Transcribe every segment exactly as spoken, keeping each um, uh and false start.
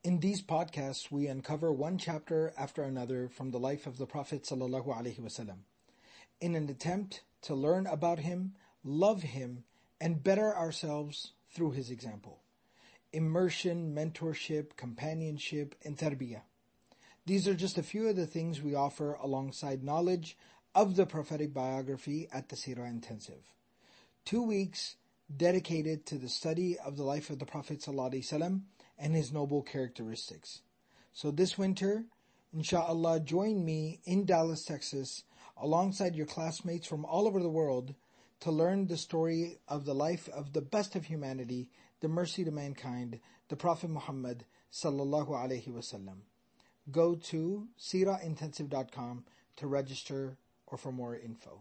In these podcasts, we uncover one chapter after another from the life of the Prophet ﷺ in an attempt to learn about him, love him, and better ourselves through his example. Immersion, mentorship, companionship, and tarbiyah. These are just a few of the things we offer alongside knowledge of the prophetic biography at the Seerah Intensive. Two weeks dedicated to the study of the life of the Prophet ﷺ and his noble characteristics. So this winter, inshallah, join me in Dallas, Texas, alongside your classmates from all over the world to learn the story of the life of the best of humanity, the mercy to mankind, the Prophet Muhammad sallallahu alaihi wasallam. Go to seerah intensive dot com to register or for more info.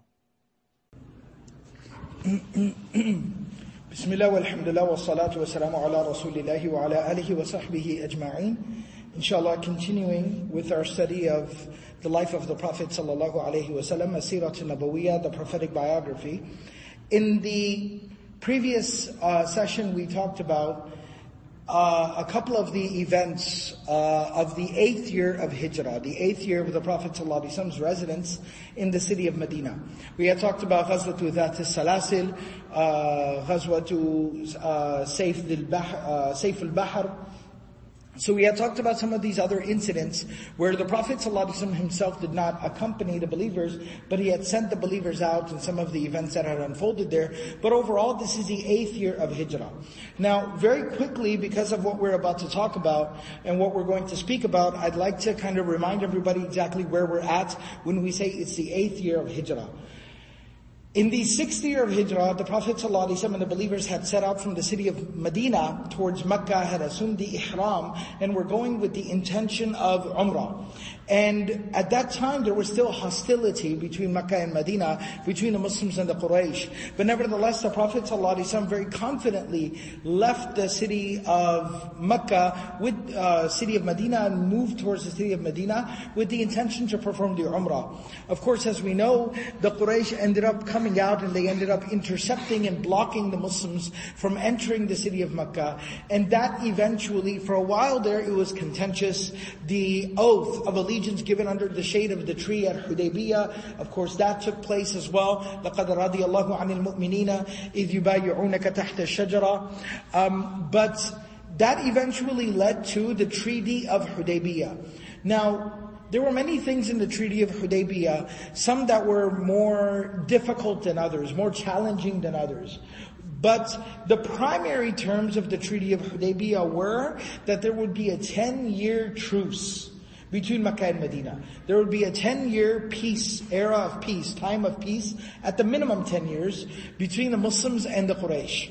Bismillah walhamdulillah wa salatu wa salamu ala rasulillahi wa ala alihi wa sahbihi ajma'in. Inshallah, continuing with our study of the life of the Prophet sallallahu alaihi wasallam, As-Seerah An-Nabawiyyah, the prophetic biography. In the previous uh, session, we talked about uh, a couple of the events uh, of the eighth year of Hijrah, the eighth year of the Prophet sallallahu alaihi wasallam's residence in the city of Medina. We had talked about Ghazwatu Dhat al-Salasil, uh, Ghazwatu uh, Sayf al-Bahr, uh, Sayf al-Bahr. So we had talked about some of these other incidents where the Prophet ﷺ himself did not accompany the believers, but he had sent the believers out and some of the events that had unfolded there. But overall, this is the eighth year of Hijrah. Now, very quickly, because of what we're about to talk about and what we're going to speak about, I'd like to kind of remind everybody exactly where we're at when we say it's the eighth year of Hijrah. In the sixth year of Hijrah, the Prophet ﷺ and the believers had set out from the city of Medina towards Mecca, had assumed the ihram, and were going with the intention of Umrah. And at that time, there was still hostility between Mecca and Medina, between the Muslims and the Quraysh. But nevertheless, the Prophet ﷺ very confidently left the city of Mecca with uh, city of Medina and moved towards the city of Medina with the intention to perform the Umrah. Of course, as we know, the Quraysh ended up coming out and they ended up intercepting and blocking the Muslims from entering the city of Mecca. And that eventually, for a while there, it was contentious. The oath of allegiance given under the shade of the tree at Hudaybiyah, of course, that took place as well. لَقَدْ رَضِيَ اللَّهُ عَنِ الْمُؤْمِنِينَ إِذْ يُبَايِعُونَكَ تَحْتَ الشَّجَرَةِ um, But that eventually led to the Treaty of Hudaybiyah. Now, there were many things in the Treaty of Hudaybiyah, some that were more difficult than others, more challenging than others. But the primary terms of the Treaty of Hudaybiyah were that there would be a ten-year truce between Mecca and Medina. There would be a ten-year peace, era of peace, time of peace, at the minimum ten years, between the Muslims and the Quraysh.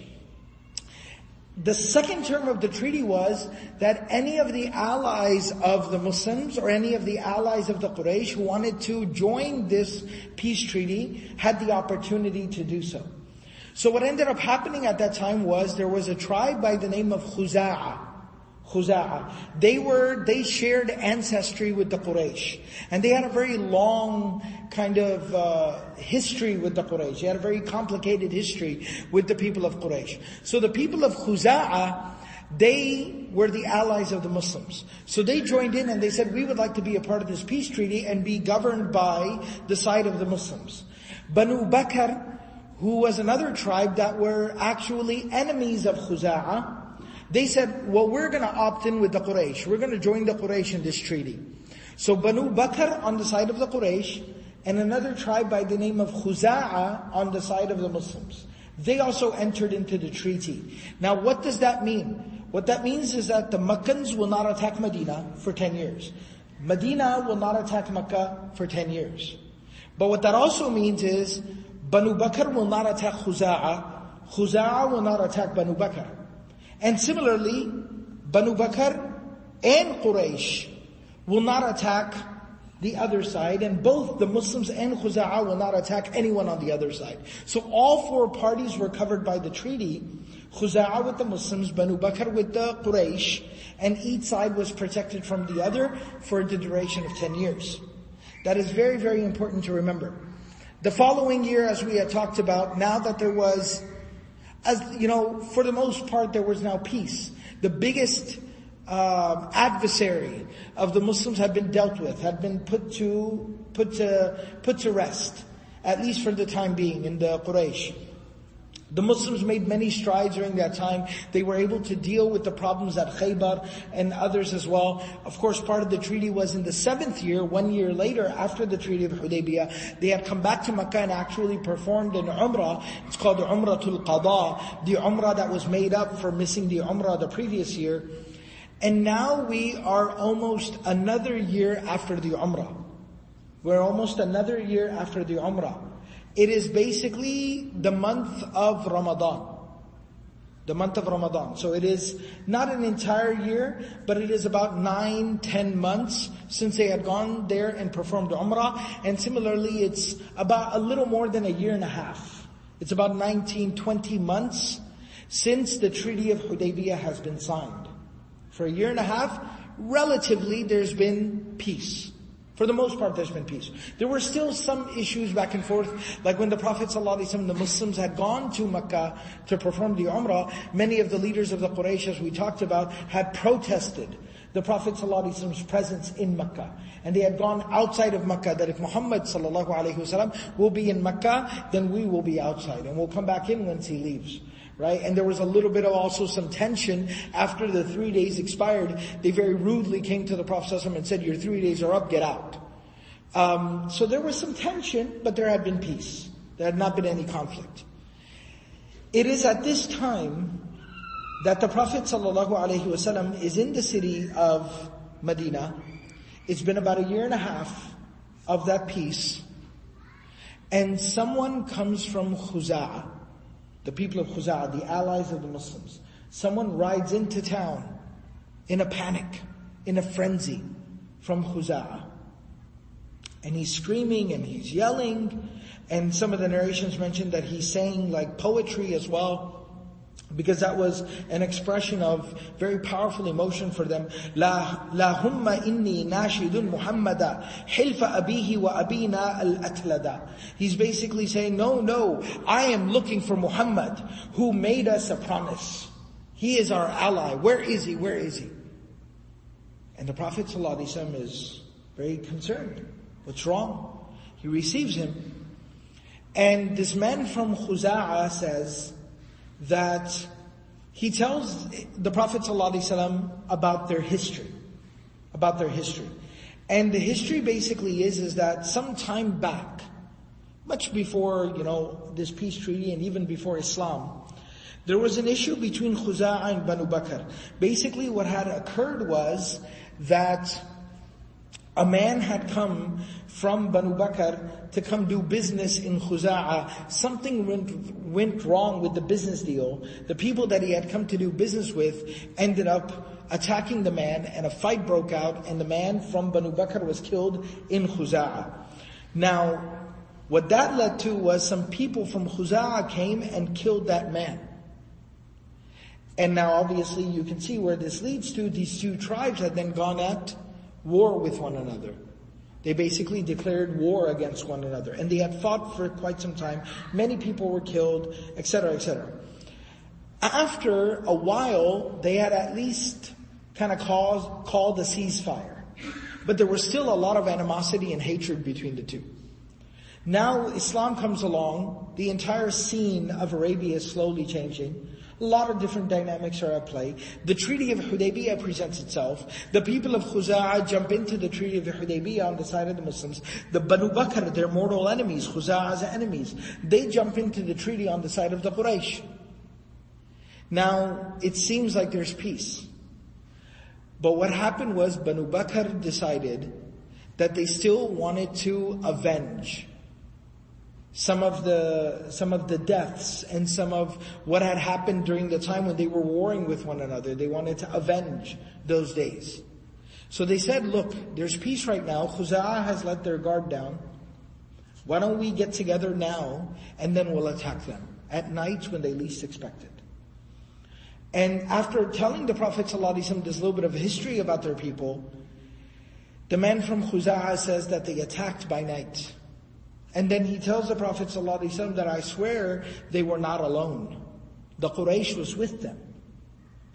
The second term of the treaty was that any of the allies of the Muslims or any of the allies of the Quraysh who wanted to join this peace treaty had the opportunity to do so. So what ended up happening at that time was there was a tribe by the name of Khuza'a. Khuza'a. They were, they shared ancestry with the Quraysh. And they had a very long kind of uh, history with the Quraysh. They had a very complicated history with the people of Quraysh. So the people of Khuza'a, they were the allies of the Muslims. So they joined in and they said, we would like to be a part of this peace treaty and be governed by the side of the Muslims. Banu Bakr, who was another tribe that were actually enemies of Khuza'a, they said, well, we're going to opt in with the Quraysh. We're going to join the Quraysh in this treaty. So Banu Bakr on the side of the Quraysh, and another tribe by the name of Khuza'a on the side of the Muslims. They also entered into the treaty. Now what does that mean? What that means is that the Meccans will not attack Medina for ten years. Medina will not attack Mecca for ten years. But what that also means is, Banu Bakr will not attack Khuza'a. Khuza'a will not attack Banu Bakr. And similarly, Banu Bakr and Quraysh will not attack the other side, and both the Muslims and Khuza'a will not attack anyone on the other side. So all four parties were covered by the treaty. Khuza'a with the Muslims, Banu Bakr with the Quraysh, and each side was protected from the other for the duration of ten years. That is very, very important to remember. The following year, as we had talked about, now that there was, as you know, for the most part there was now peace. The biggest um, adversary of the Muslims had been dealt with, had been put to put to put to rest, at least for the time being, in the Quraysh. The Muslims made many strides during that time. They were able to deal with the problems at Khaybar and others as well. Of course, part of the treaty was in the seventh year, one year later after the Treaty of Hudaybiyah, they had come back to Makkah and actually performed an Umrah. It's called the Umratul Qada, the Umrah that was made up for missing the Umrah the previous year. And now we are almost another year after the Umrah. We're almost another year after the Umrah. It is basically the month of Ramadan. The month of Ramadan. So it is not an entire year, but it is about nine, ten months since they had gone there and performed Umrah. And similarly, it's about a little more than a year and a half. It's about nineteen, twenty months since the Treaty of Hudaybiyah has been signed. For a year and a half, relatively, there's been peace. For the most part, there's been peace. There were still some issues back and forth, like when the Prophet ﷺ, the Muslims had gone to Makkah to perform the Umrah, many of the leaders of the Quraysh, as we talked about, had protested the Prophet ﷺ's presence in Makkah. And they had gone outside of Makkah, that if Muhammad ﷺ will be in Makkah, then we will be outside, and we'll come back in once he leaves. Right? And there was a little bit of also some tension after the three days expired. They very rudely came to the Prophet ﷺ and said, your three days are up, get out. Um, so there was some tension, but there had been peace. There had not been any conflict. It is at this time that the Prophet ﷺ is in the city of Medina. It's been about a year and a half of that peace. And someone comes from Khuza'ah, the people of Khuza'ah, the allies of the Muslims. Someone rides into town in a panic, in a frenzy from Khuza'ah. And he's screaming and he's yelling. And some of the narrations mention that he's saying like poetry as well, because that was an expression of very powerful emotion for them. La la humma inni nashidun Muhammada hilfa abihi wa abina al-atlada. He's basically saying, no, no, I am looking for Muhammad who made us a promise. He is our ally. Where is he? Where is he? And the Prophet ﷺ is very concerned. What's wrong? He receives him. And this man from Khuza'ah says that he tells the Prophet ﷺ about their history. About their history. And the history basically is, is that some time back, much before, you know, this peace treaty and even before Islam, there was an issue between Khuza'ah and Banu Bakr. Basically what had occurred was that a man had come from Banu Bakr to come do business in Khuza'ah. Something went, went wrong with the business deal. The people that he had come to do business with ended up attacking the man, and a fight broke out, and the man from Banu Bakr was killed in Khuza'ah. Now, what that led to was some people from Khuza'ah came and killed that man. And now obviously you can see where this leads to. These two tribes had then gone at war with one another. They basically declared war against one another. And they had fought for quite some time. Many people were killed, et cetera, et cetera. After a while, they had at least kind of called, called a ceasefire. But there was still a lot of animosity and hatred between the two. Now Islam comes along, the entire scene of Arabia is slowly changing. A lot of different dynamics are at play. The Treaty of Hudaybiyah presents itself. The people of Khuza'ah jump into the Treaty of Hudaybiyah on the side of the Muslims. The Banu Bakr, their mortal enemies, Khuza'ah's enemies, they jump into the treaty on the side of the Quraysh. Now, it seems like there's peace. But what happened was Banu Bakr decided that they still wanted to avenge some of the some of the deaths and some of what had happened during the time when they were warring with one another. They wanted to avenge those days. So they said, look, there's peace right now. Khuza'ah has let their guard down. Why don't we get together now and then we'll attack them at night when they least expect it. And after telling the Prophet ﷺ this little bit of history about their people, the man from Khuza'ah says that they attacked by night. And then he tells the Prophet ﷺ that I swear they were not alone. The Quraysh was with them.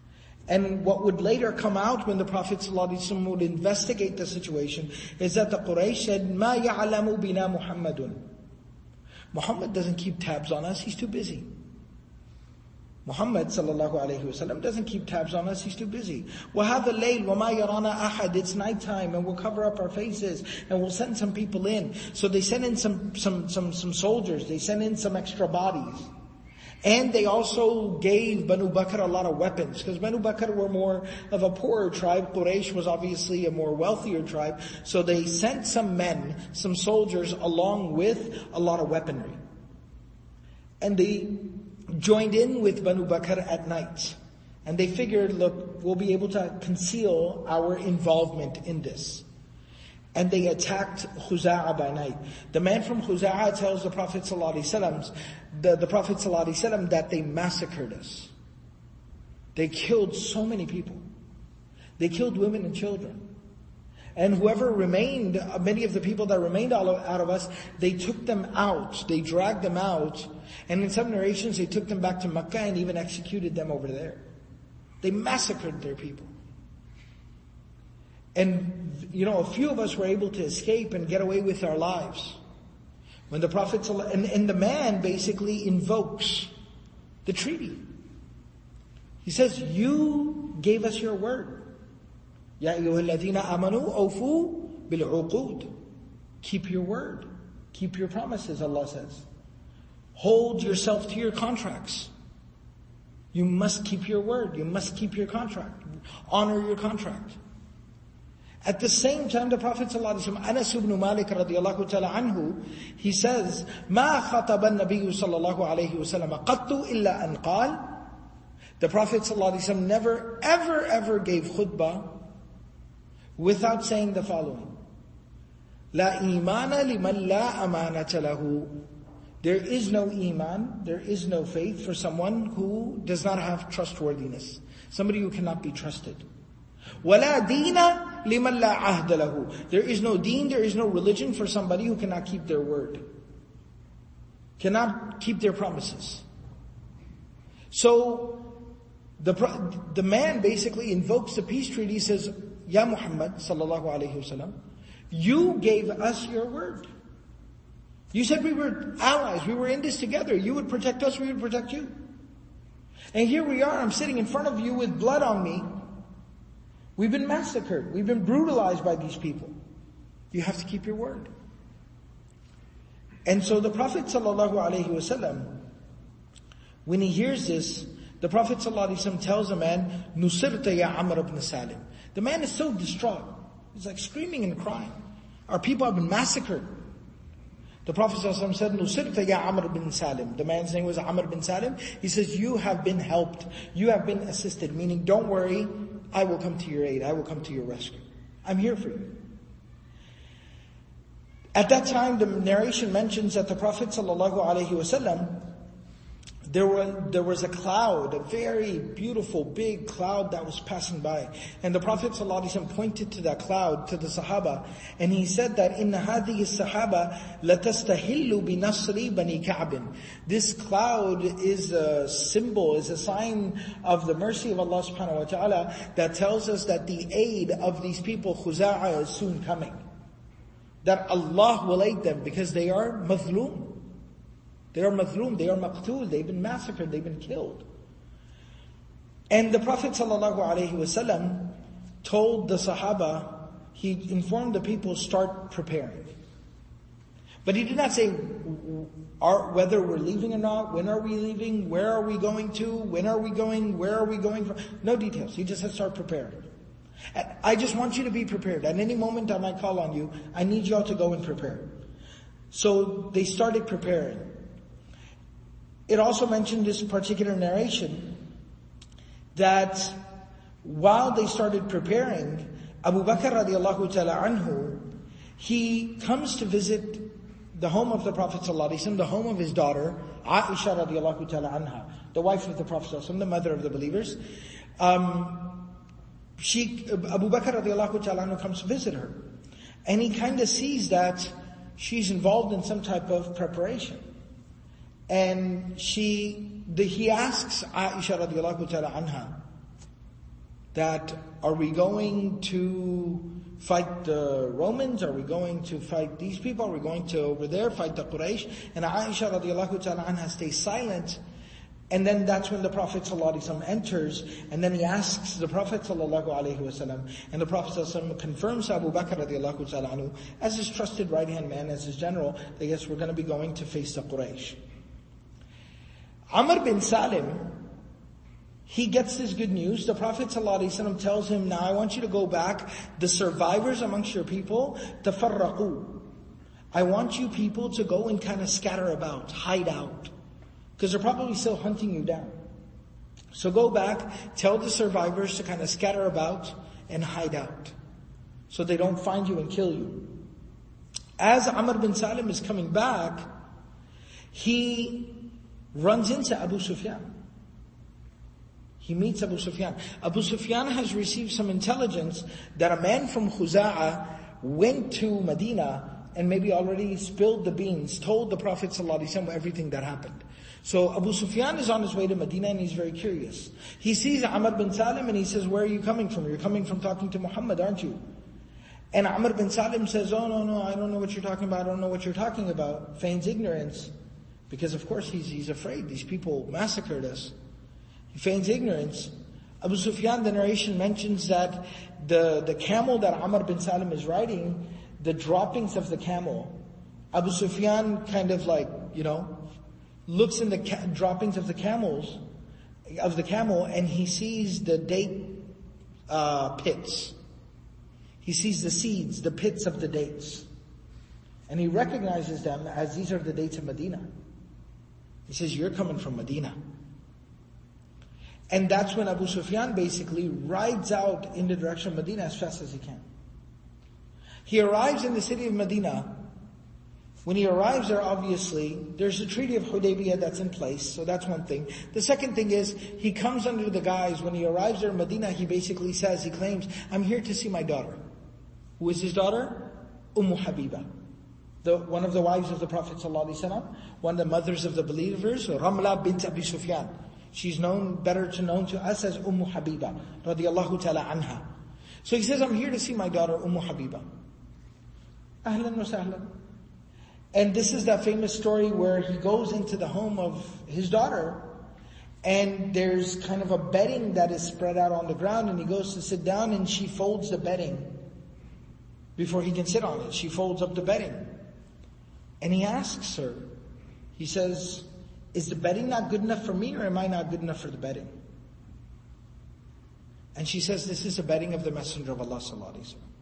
And what would later come out when the Prophet ﷺ would investigate the situation is that the Quraysh said, مَا يَعْلَمُ بِنَا مُحَمَّدٌ. Muhammad doesn't keep tabs on us, he's too busy. Muhammad sallallahu alayhi wasallam doesn't keep tabs on us, he's too busy. وَهَذَا اللَّيْلِ وَمَا يَرَانَا أَحَدٍ. It's nighttime and we'll cover up our faces and we'll send some people in. So they sent in some, some, some, some soldiers, they sent in some extra bodies. And they also gave Banu Bakr a lot of weapons, because Banu Bakr were more of a poorer tribe. Quraysh was obviously a more wealthier tribe. So they sent some men, some soldiers, along with a lot of weaponry. And they joined in with Banu Bakr at night. And they figured, look, we'll be able to conceal our involvement in this. And they attacked Khuza'a by night. The man from Khuza'a tells the Prophet ﷺ, the, the Prophet ﷺ that they massacred us. They killed so many people. They killed women and children. And whoever remained, many of the people that remained out of us, they took them out. They dragged them out. And in some narrations, they took them back to Makkah and even executed them over there. They massacred their people. And, you know, a few of us were able to escape and get away with our lives. When the Prophet, and, and the man basically invokes the treaty. He says, you gave us your word. Ya ayyuhalladhina amanu awfu bil'uqud. Keep your word. Keep your promises, Allah says. Hold yourself to your contracts. You must keep your word. You must keep your contract. Honor your contract. At the same time, the Prophet ﷺ, Anas ibn Malik radiyallahu ta'ala anhu, he says, مَا خَطَبَ النَّبِيُّ صَلَّى اللَّهُ عَلَيْهِ وَسَلَّمَ قَطُّ إِلَّا أَنْ قَالَ. The Prophet ﷺ never, ever, ever gave khutbah without saying the following. لَا إِيمَانَ لِمَنْ لَا أَمَانَةَ لَهُ. There is no iman, there is no faith for someone who does not have trustworthiness. Somebody who cannot be trusted. وَلَا دِينَ لِمَنْ لَا عَهْدَ لَهُ. There is no deen, there is no religion for somebody who cannot keep their word. Cannot keep their promises. So, the the man basically invokes the peace treaty. He says, Ya Muhammad sallallahu alayhi wasallam, you gave us your word. You said we were allies, we were in this together. You would protect us, we would protect you. And here we are, I'm sitting in front of you with blood on me. We've been massacred. We've been brutalized by these people. You have to keep your word. And so the Prophet sallallahu alaihi wasallam, when he hears this, the Prophet sallallahu alaihi wasallam tells the man, "Nusirta ya Amr ibn Salim." The man is so distraught. He's like screaming and crying. Our people have been massacred. The Prophet sallallahu alaihi wasallam said, "Nusirta ya Amr ibn Salim." The man's name was Amr ibn Salim. He says, "You have been helped. You have been assisted." Meaning, don't worry. I will come to your aid. I will come to your rescue. I'm here for you. At that time, the narration mentions that the Prophet sallallahu alaihi wasallam, there were there was a cloud, a very beautiful big cloud that was passing by, and the Prophet sallallahu alaihi wasallam pointed to that cloud to the Sahaba, and he said that inna hadhihi as-sahaba latastahillu bi nasri bani Ka'b. This cloud is a symbol, is a sign of the mercy of Allah subhanahu wa ta'ala that tells us that the aid of these people, Khuza'a, is soon coming. That Allah will aid them because they are mazloom. They are mazloom, they are maqtul, they've been massacred, they've been killed. And the Prophet sallallahu alaihi wasallam told the Sahaba, he informed the people, start preparing. But he did not say are, whether we're leaving or not, when are we leaving, where are we going to, when are we going, where are we going from, no details. He just said start preparing. And I just want you to be prepared. At any moment I might call on you, I need you all to go and prepare. So they started preparing. It also mentioned this particular narration that while they started preparing, Abu Bakr radiallahu ta'ala anhu, he comes to visit the home of the Prophet sallallahu alaihi wasallam, the home of his daughter, Aisha radiallahu ta'ala anha, the wife of the Prophet sallallahu alaihi wasallam, the mother of the believers. Um, she, Abu Bakr radiallahu ta'ala anhu comes to visit her. And he kind of sees that she's involved in some type of preparation. And she, the, he asks Aisha radiallahu ta'ala anha, that, are we going to fight the Romans? Are we going to fight these people? Are we going to over there fight the Quraysh? And Aisha radiallahu ta'ala anha stays silent. And then that's when the Prophet ﷺ enters, and then he asks the Prophet ﷺ, and the Prophet ﷺ confirms to Abu Bakr radiallahu ta'ala anhu, as his trusted right-hand man, as his general, that yes, we're going to be going to face the Quraysh. Amr bin Salim, he gets this good news. The Prophet ﷺ tells him, now I want you to go back, the survivors amongst your people, tafarraqu. I want you people to go and kind of scatter about, hide out. Because they're probably still hunting you down. So go back, tell the survivors to kind of scatter about and hide out, so they don't find you and kill you. As Amr bin Salim is coming back, he runs into Abu Sufyan. He meets Abu Sufyan. Abu Sufyan has received some intelligence that a man from Khuza'a went to Medina and maybe already spilled the beans, told the Prophet ﷺ everything that happened. So Abu Sufyan is on his way to Medina and he's very curious. He sees Amr bin Salim and he says, where are you coming from? You're coming from talking to Muhammad, aren't you? And Amr bin Salim says, oh no, no, I don't know what you're talking about, I don't know what you're talking about. Feigns ignorance. Because of course he's, he's afraid, these people massacred us. He feigns ignorance. Abu Sufyan, the narration mentions that the, the camel that Amr bin Salim is riding, the droppings of the camel, Abu Sufyan kind of like, you know, looks in the ca- droppings of the camels, of the camel, and he sees the date uh, pits. He sees the seeds, the pits of the dates. And he recognizes them as these are the dates of Medina. He says, you're coming from Medina. And that's when Abu Sufyan basically rides out in the direction of Medina as fast as he can. He arrives in the city of Medina. When he arrives there, obviously, there's the Treaty of Hudaybiyah that's in place, so that's one thing. The second thing is, he comes under the guise, when he arrives there in Medina, he basically says, he claims, I'm here to see my daughter. Who is his daughter? Umm Habiba. The, one of the wives of the Prophet ﷺ, one of the mothers of the believers, Ramla bint Abi Sufyan. She's known, better to known to us as Umm Habiba, radiallahu ta'ala anha. So he says, I'm here to see my daughter, Umm Habiba. Ahlan wa sahlan. And this is that famous story where he goes into the home of his daughter, and there's kind of a bedding that is spread out on the ground, and he goes to sit down and she folds the bedding before he can sit on it. She folds up the bedding. And he asks her, he says, is the bedding not good enough for me, or am I not good enough for the bedding? And she says, this is the bedding of the Messenger of Allah sallallahu alaihi wasallam.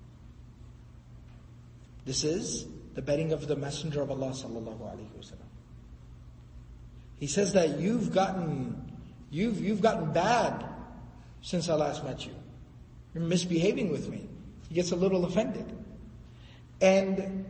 This is the bedding of the Messenger of Allah sallallahu alaihi wasallam. He says that you've gotten, you've, you've gotten bad since I last met you. You're misbehaving with me. He gets a little offended. And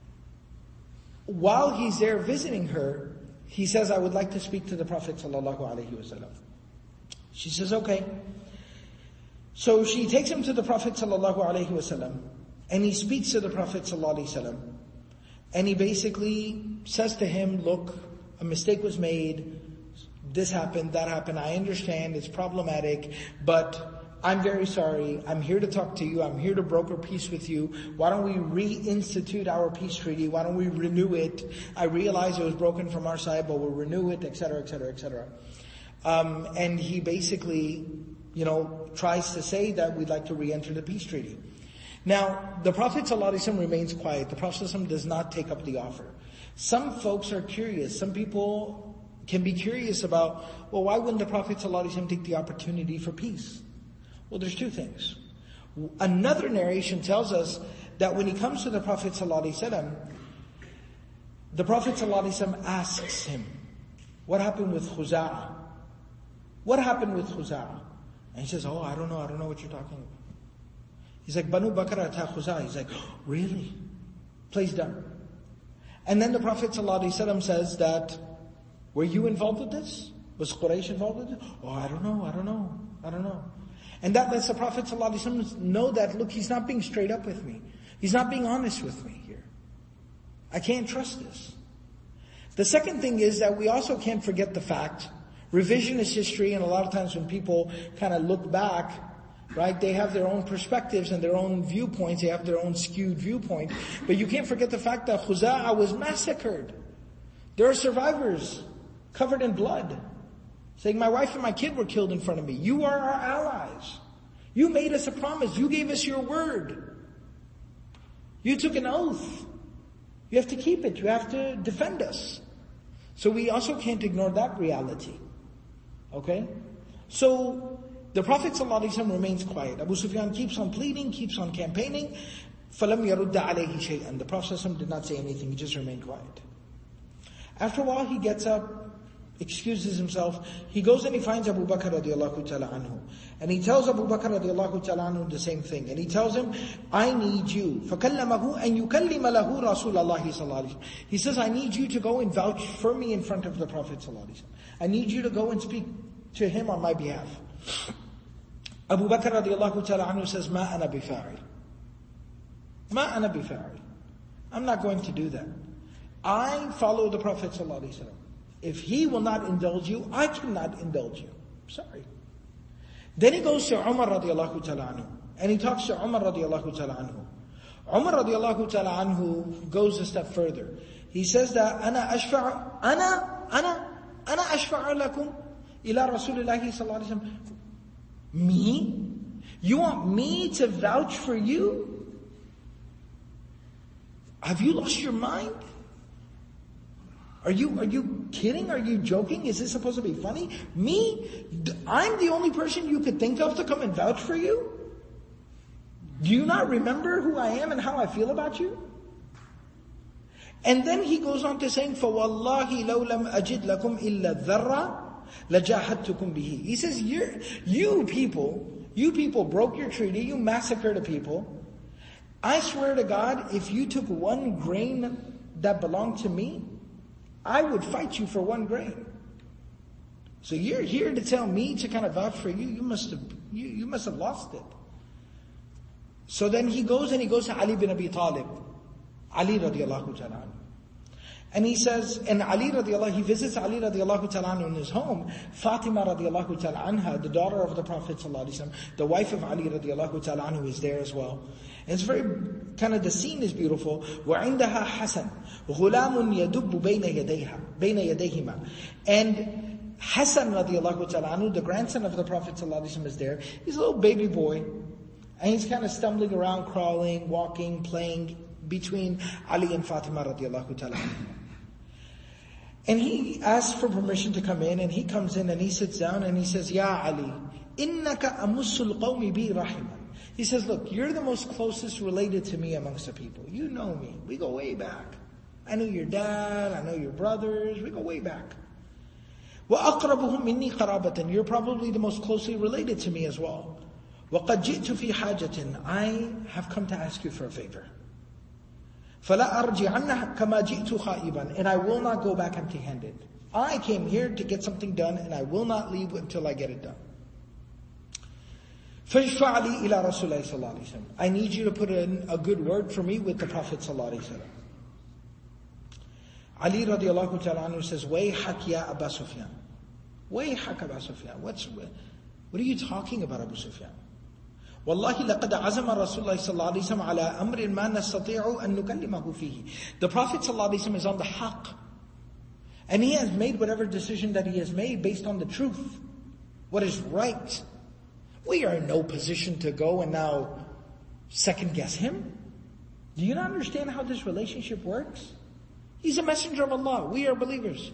while he's there visiting her, he says, I would like to speak to the Prophet sallallahu alaihi wasallam. She says, okay. So she takes him to the Prophet sallallahu alaihi wasallam, and he speaks to the Prophet sallallahu alaihi wasallam. And he basically says to him, look, a mistake was made, this happened, that happened, I understand, it's problematic, but I'm very sorry, I'm here to talk to you, I'm here to broker peace with you, why don't we reinstitute our peace treaty, why don't we renew it, I realize it was broken from our side, but we'll renew it, et cetera, et cetera, et cetera. Um, and he basically, you know, tries to say that we'd like to re-enter the peace treaty. Now, the Prophet ﷺ remains quiet. The Prophet ﷺ does not take up the offer. Some folks are curious. Some people can be curious about, well, why wouldn't the Prophet ﷺ take the opportunity for peace? Well, there's two things. Another narration tells us that when he comes to the Prophet ﷺ, the Prophet ﷺ asks him, what happened with Khuza'a? What happened with Khuza'a? And he says, oh, I don't know, I don't know what you're talking about. He's like, Banu Bakr ata Khuza'a. He's like, oh, really? Plays dumb. And then the Prophet ﷺ says that, were you involved with this? Was Quraysh involved with it? Oh, I don't know, I don't know, I don't know. And that lets the Prophet ﷺ know that, look, he's not being straight up with me. He's not being honest with me here. I can't trust this. The second thing is that we also can't forget the fact, revisionist history, and a lot of times when people kind of look back, right? They have their own perspectives and their own viewpoints. They have their own skewed viewpoint. But you can't forget the fact that Khuza'a was massacred. There are survivors covered in blood, saying, my wife and my kid were killed in front of me. You are our allies. You made us a promise. You gave us your word. You took an oath. You have to keep it. You have to defend us. So we also can't ignore that reality. Okay? So the Prophet ﷺ remains quiet. Abu Sufyan keeps on pleading, keeps on campaigning. فَلَمْ يَرُدَّ عَلَيْهِ شَيْئًا. The Prophet ﷺ did not say anything. He just remained quiet. After a while, he gets up, excuses himself. He goes and he finds Abu Bakr radiallahu ta'ala anhu. And he tells Abu Bakr radiallahu ta'ala anhu the same thing. And he tells him, I need you. فَكَلَّمَهُ أَن يُكَلِّمَ لَهُ رَسُولَ اللَّهِ صَلَّى اللَّهِ عَلَيْهِ وسلم. He says, I need you to go and vouch for me in front of the Prophet sallallahu alaihi wasallam. I need you to go and speak to him on my behalf. Abu Bakr radiallahu ta'ala anhu says, مَا أَنَا بِفَاعِلٍ مَا أَنَا بِفَاعِلٍ I'm not going to do that. I follow the Prophet sallallahu alaihi wasallam. If he will not indulge you, I cannot indulge you. Sorry. Then he goes to Umar radiallahu ta'ala anhu. And he talks to Umar radiallahu ta'ala anhu. Umar radiallahu ta'ala anhu goes a step further. He says that, أنا أشفع, أنا, أنا, أنا أشفع لكم إلى رسول الله صلى الله عليه وسلم. Me? You want me to vouch for you? Have you lost your mind? Are you, are you kidding? Are you joking? Is this supposed to be funny? Me? I'm the only person you could think of to come and vouch for you? Do you not remember who I am and how I feel about you? And then he goes on to saying, فَوَاللَّهِ لَوْ لَمْ أَجِدْ لَكُمْ إِلَّا الذَّرَّةِ لَجَاهَدْتُكُمْ بِهِ. He says, You're, you people, you people broke your treaty, you massacred a people. I swear to God, if you took one grain that belonged to me, I would fight you for one grain. So you're here to tell me to kind of vouch for you. You must have, you, you must have lost it. So then he goes and he goes to Ali bin Abi Talib, Ali radiallahu ta'ala anhu. And he says, and Ali radiallahu, he visits Ali radiallahu ta'ala anhu in his home. Fatima radiallahu ta'ala anha, the daughter of the Prophet sallallahu alaihi wasallam, the wife of Ali radiallahu ta'ala anhu, is there as well. And it's very, kind of the scene is beautiful. وَعِنْدَهَا حَسَنٌ غُلَامٌ يَدُبُّ بَيْنَ يَدَيْهَا بَيْنَ يَدَيْهِمَا. And Hassan radiallahu ta'ala anhu, the grandson of the Prophet sallallahu alaihi wasallam, is there. He's a little baby boy. And he's kind of stumbling around, crawling, walking, playing between Ali and Fatima radiallahu ta'ala anhu. And he asks for permission to come in, and he comes in and he sits down and he says, Ya Ali, innaka amussul qawmi bi rahima. He says, look, you're the most closest related to me amongst the people. You know me. We go way back. I know your dad, I know your brothers, we go way back. وَأَقْرَبُهُمْ مِنِّي قَرَابَةً. You're probably the most closely related to me as well. وَقَدْ جِئْتُ فِي حَاجَةٍ. I have come to ask you for a favor. فَلَا أَرْجِعَنَّ كَمَا جِئْتُ خَائِبًا. And I will not go back empty-handed. I came here to get something done, and I will not leave until I get it done. فَاشْفَعْ لِي إِلَى رَسُولِ اللَّهِ صَلَّى اللَّهِ عَلَيْهِ وسلم. I need you to put in a good word for me with the Prophet sallallahu alaihi wasallam. Ali radiallahu ta'ala anhu says, وَيْحَكْ يَا أَبَا سُفْيَانَ. وَيْحَكْ أَبَا سُفْيَانَ. What's, what are you talking about, Abu Sufyan? وَاللَّهِ لَقَدْ عَزَمَ رَسُولُ اللَّهِ صَلَّى اللَّهِ عَلَيْهِ وسلم عَلَى أَمْرٍ مَا نَسْتَطِيعُ أَن نُكَلِّمَهُ فِيهِ. The Prophet sallallahu alaihi wasallam is on the haqq. And he has made whatever decision that he has made based on the truth. What is right. We are in no position to go and now second guess him. Do you not understand how this relationship works? He's a messenger of Allah. We are believers.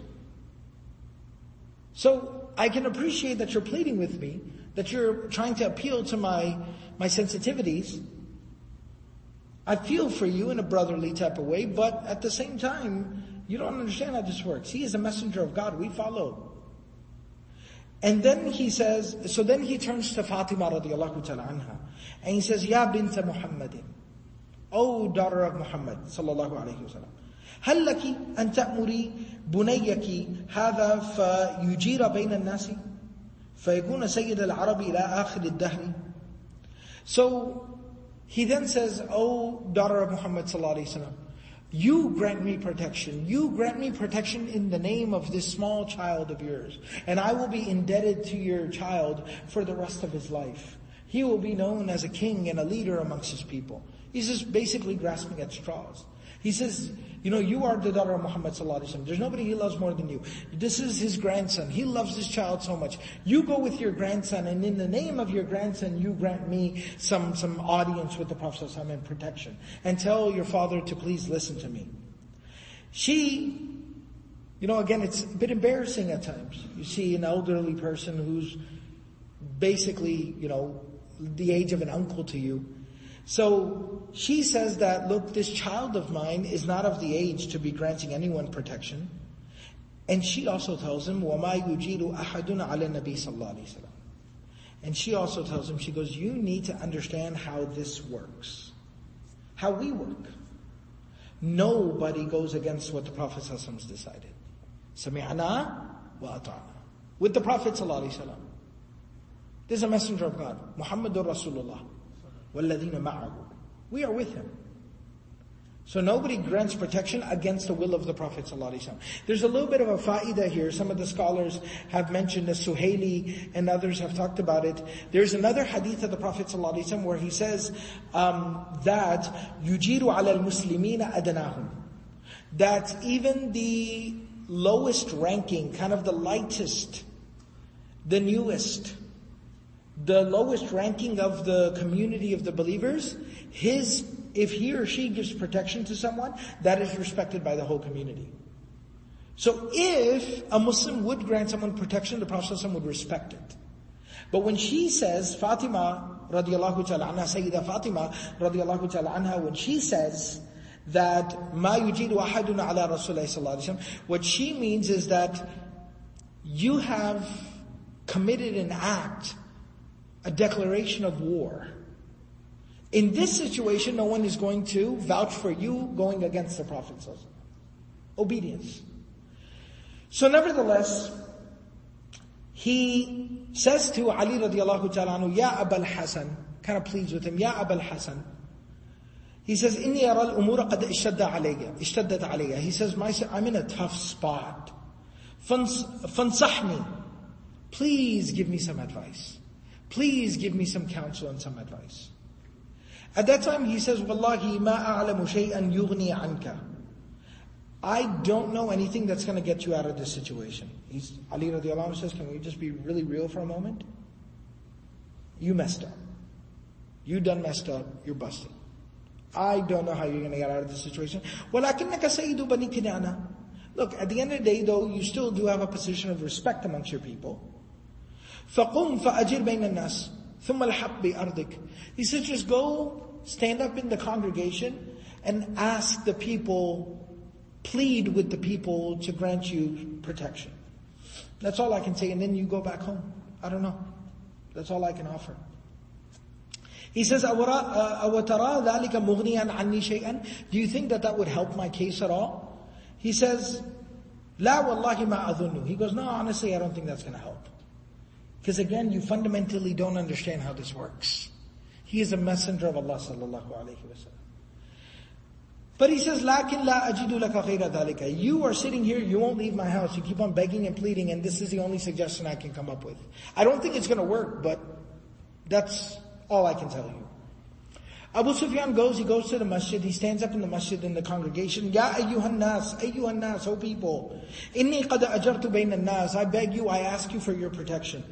So I can appreciate that you're pleading with me, that you're trying to appeal to my, my sensitivities. I feel for you in a brotherly type of way, but at the same time, you don't understand how this works. He is a messenger of God. We follow. And then he says, so then he turns to Fatima radiallahu ta'ala anha, and he says, Ya binta Muhammadin, O daughter of Muhammad sallallahu alayhi wa sallam, هل لك أن تأمري بنيك هذا فيجير بين الناس فيكون سيد العرب إلى آخر الدهر. So he then says, O daughter of Muhammad sallallahu alayhi wa sallam, you grant me protection. You grant me protection in the name of this small child of yours. And I will be indebted to your child for the rest of his life. He will be known as a king and a leader amongst his people. He's just basically grasping at straws. He says, you know, you are the daughter of Muhammad sallallahu alaihi wasallam. There's nobody he loves more than you. This is his grandson. He loves this child so much. You go with your grandson, and in the name of your grandson, you grant me some, some audience with the Prophet sallallahu alaihi wasallam and protection. And tell your father to please listen to me. She, you know, again, it's a bit embarrassing at times. You see an elderly person who's basically, you know, the age of an uncle to you. So she says that, look, this child of mine is not of the age to be granting anyone protection. And she also tells him, وَمَا يُجِيرُ أَحَدٌ عَلَى النَّبِي صَلَّى اللَّهُ عَلَيْهِ وسلم. And she also tells him, she goes, you need to understand how this works. How we work. Nobody goes against what the Prophet ﷺ has decided. سَمِعْنَا وَأَطَعْنَا. With the Prophet ﷺ. This is a messenger of God. Muhammadur Rasulullah. وَالَّذِينَ مَعَهُ. We are with him. So nobody grants protection against the will of the Prophet ﷺ. There's a little bit of a fa'idah here. Some of the scholars have mentioned, as Suhaili and others have talked about it. There's another hadith of the Prophet ﷺ where he says um, that يُجِيرُ عَلَى الْمُسْلِمِينَ أَدْنَاهُمْ. That even the lowest ranking, kind of the lightest, the newest, the lowest ranking of the community of the believers, his, if he or she gives protection to someone, that is respected by the whole community. So if a Muslim would grant someone protection, the Prophet ﷺ would respect it. But when she says, Fatima radiallahu ta'ala anha, Sayyida Fatima radiallahu ta'ala anha, when she says that مَا يُجِيدُ أَحَدٌ عَلَى رَسُولِ اللَّهِ صَلَّى اللَّهُ عَلَيْهِ وسلم, what she means is that you have committed an act, a declaration of war. In this situation, no one is going to vouch for you going against the Prophet. Obedience. So nevertheless, he says to Ali radiallahu ta'ala anhu, Ya Abul Hasan, kind of pleads with him, Ya Abul Hasan. He says, Inni ara al-umura qad ishtadda alayya, ishtaddat alayya. He says, My, I'm in a tough spot. Fansahni. Please give me some advice. Please give me some counsel and some advice. At that time he says, Wallahi ma a'lamu shay'an yughni anka. I don't know anything that's going to get you out of this situation. He's, Ali radiallahu anhu says, can we just be really real for a moment? You messed up. You done messed up. You're busted. I don't know how you're going to get out of this situation. وَلَكِنَّكَ سَيِّدُ بَنِي كِنَانَةَ. Look, at the end of the day though, you still do have a position of respect amongst your people. فَقُمْ فَأَجِرْ بَيْنَ النَّاسِ ثُمَّ الْحَقْ بِأَرْضِكَ. He says, just go, stand up in the congregation and ask the people, plead with the people to grant you protection. That's all I can say, and then you go back home. I don't know. That's all I can offer. He says, أَوَتَرَى ذَلِكَ مُغْنِيًا عَنِّي شَيْئًا. Do you think that that would help my case at all? He says, لَا وَاللَّهِ مَا أَظُنُّ. He goes, no, honestly, I don't think that's going to help. Because again, you fundamentally don't understand how this works. He is a messenger of Allah sallallahu alayhi wa sallam. But he says, لَكِنْ لَا أَجِدُ لَكَ غَيْرَ ذَلِكَ. You are sitting here, you won't leave my house. You keep on begging and pleading, and this is the only suggestion I can come up with. I don't think it's going to work, but that's all I can tell you. Abu Sufyan goes, he goes to the masjid, he stands up in the masjid in the congregation. Ya ayyuhan nas, ayyuhan nas, O people. Inni qad ajartu bayna nas. I beg you, I ask you for your protection.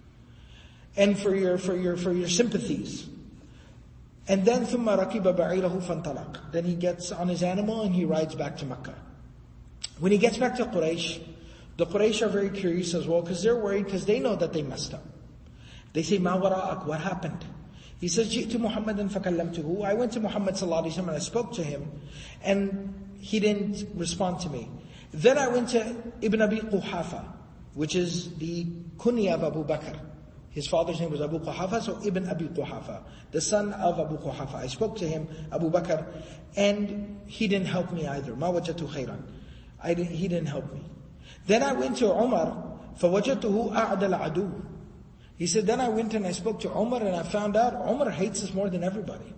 And for your, for your, for your sympathies. And then ثُمَّ رَكِبَ بَعِيرَهُ فَانْطَلَقَ. Then he gets on his animal and he rides back to Mecca. When he gets back to Quraysh, the Quraysh are very curious as well, because they're worried, because they know that they messed up. They say, مَا وَرَاءَكَ, what happened? He says, جِئْتُ مُحَمَّدًا فَكَلَّمْتُهُ. I went to Muhammad sallallahu alaihi wasallam and I spoke to him, and he didn't respond to me. Then I went to Ibn Abi Quhafa, which is the kunya of Abu Bakr. His father's name was Abu Quhafa, so Ibn Abi Quhafa, the son of Abu Quhafa. I spoke to him, Abu Bakr, and he didn't help me either. Ma wajatu khayran. I didn't, he didn't help me. Then I went to Umar, فَوَجَدْتُهُ أَعْدَ الْعَدُوِ. He said, then I went and I spoke to Umar, and I found out Umar hates us more than everybody.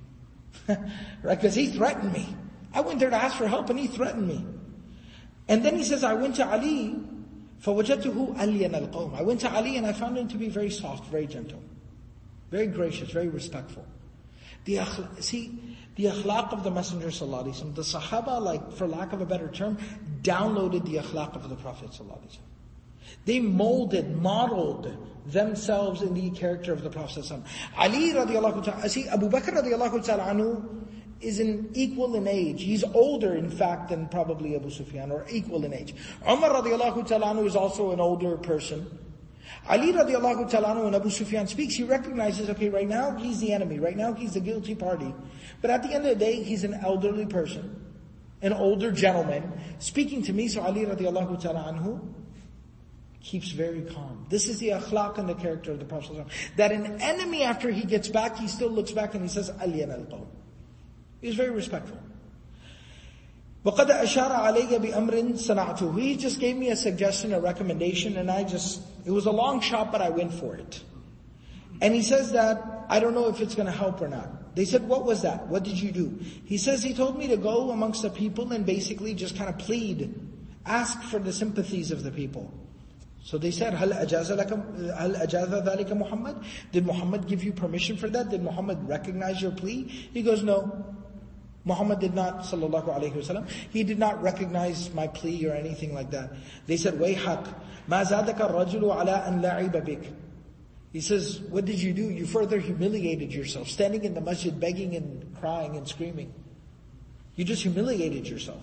Right? Because he threatened me. I went there to ask for help and he threatened me. And then he says, I went to Ali, فَوَجَدْتُهُ أَلْيَنَ الْقَوْمِ. I went to Ali and I found him to be very soft, very gentle. Very gracious, very respectful. The akhlaq, see, the akhlaq of the Messenger sallallahu alaihi wasallam, the Sahaba, like for lack of a better term, downloaded the akhlaq of the Prophet sallallahu alaihi wasallam. They molded, modeled themselves in the character of the Prophet sallallahu alaihi wasallam. Ali radiallahu ta'ala, see, Abu Bakr radiallahu ta'ala anhu is an equal in age. He's older, in fact, than probably Abu Sufyan, or equal in age. Umar radiallahu ta'ala anhu is also an older person. Ali radiallahu ta'ala anhu, when Abu Sufyan speaks, he recognizes, okay, right now he's the enemy, right now he's the guilty party. But at the end of the day, he's an elderly person, an older gentleman, speaking to me, so Ali radiallahu ta'ala anhu keeps very calm. This is the akhlaq and the character of the Prophet, that an enemy, after he gets back, he still looks back and he says, Alyan al-qawm. He's very respectful. وَقَدْ أَشَارَ عَلَيَّ بِأَمْرٍ صَنَعْتُهُ. He just gave me a suggestion, a recommendation, and I just, it was a long shot, but I went for it. And he says that, I don't know if it's going to help or not. They said, what was that? What did you do? He says, he told me to go amongst the people and basically just kind of plead, ask for the sympathies of the people. So they said, هل أجاز لك هل أجاز ذلك Muhammad? Did Muhammad give you permission for that? Did Muhammad recognize your plea? He goes, no. Muhammad did not, sallallahu alayhi wasallam. He did not recognize my plea or anything like that. They said, وَيْحَكْ مَا زَادَكَ الرَّجُلُ عَلَىٰ أَنْ لَعِبَ بِكَ. He says, what did you do? You further humiliated yourself, standing in the masjid begging and crying and screaming. You just humiliated yourself.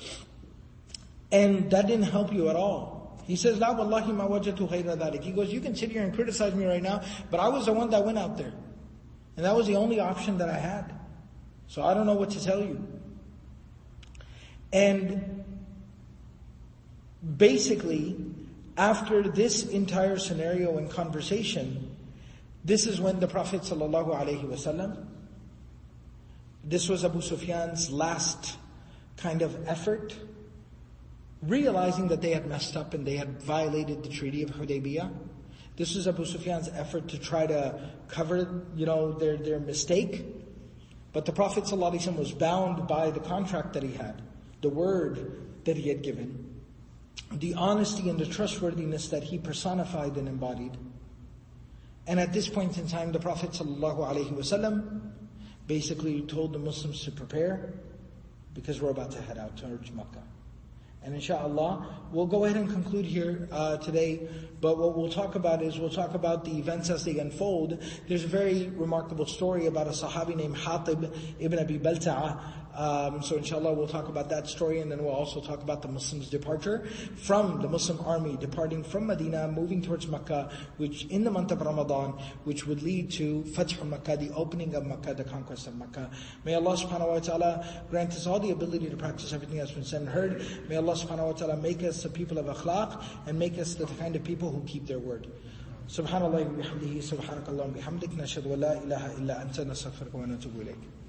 And that didn't help you at all. He says, لَا وَاللَّهِ مَا وَجَدْتُ غَيْرَ ذَلِكَ. He goes, you can sit here and criticize me right now, but I was the one that went out there. And that was the only option that I had. So I don't know what to tell you. And basically, after this entire scenario and conversation, this is when the Prophet sallallahu alaihi wasallam, this was Abu Sufyan's last kind of effort, realizing that they had messed up and they had violated the Treaty of Hudaybiyah. This was Abu Sufyan's effort to try to cover, you know, their, their mistake. But the Prophet ﷺ was bound by the contract that he had, the word that he had given, the honesty and the trustworthiness that he personified and embodied. And at this point in time, the Prophet ﷺ basically told the Muslims to prepare, because we're about to head out towards Makkah. And inshallah, we'll go ahead and conclude here uh, today. But what we'll talk about is, we'll talk about the events as they unfold. There's a very remarkable story about a Sahabi named Hatib ibn Abi Balta'a. Um, so inshallah, we'll talk about that story, and then we'll also talk about the Muslims' departure from the Muslim army, departing from Medina, moving towards Makkah, which in the month of Ramadan, which would lead to Fath Makkah, the opening of Makkah, the conquest of Makkah. May Allah subhanahu wa ta'ala grant us all the ability to practice everything that's been said and heard. May Allah subhanahu wa ta'ala make us the people of akhlaq, and make us the kind of people who keep their word. Subhanallah wa bihamdihi, subhanakallahumma bihamdik, nashhadu wa la ilaha illa anta, nastaghfiruka wa natubu ilayk.